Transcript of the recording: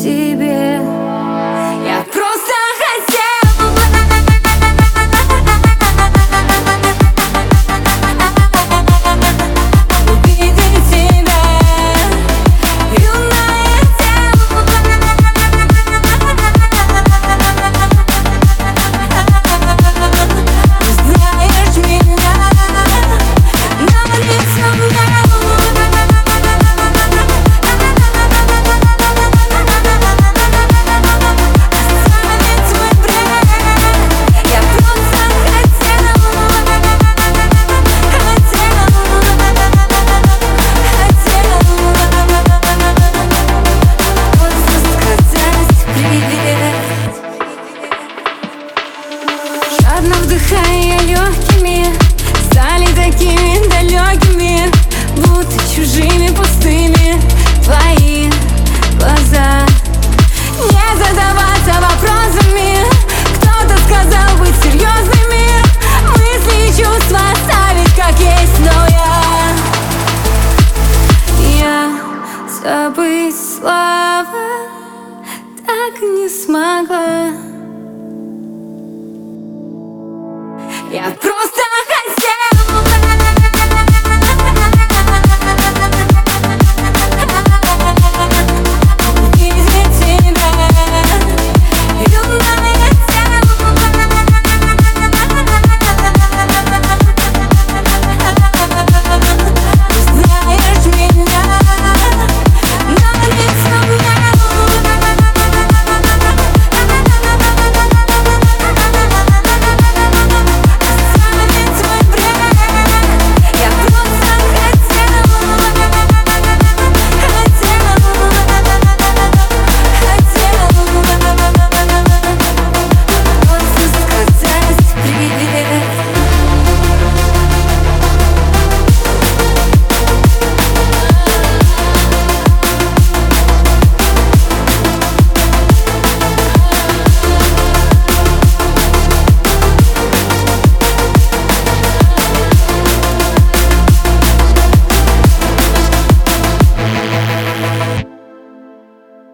тебе. Я просто хотела увидеть тебя, юное тело. Знаешь меня, но не со мной. Жадно вдыхая легкими, стали такими далекими, будто чужими, пустыми твои глаза. Не задаваться вопросами, кто-то сказал быть серьезными, мысли и чувства оставить как есть, но я забыть слова так не смогла. Я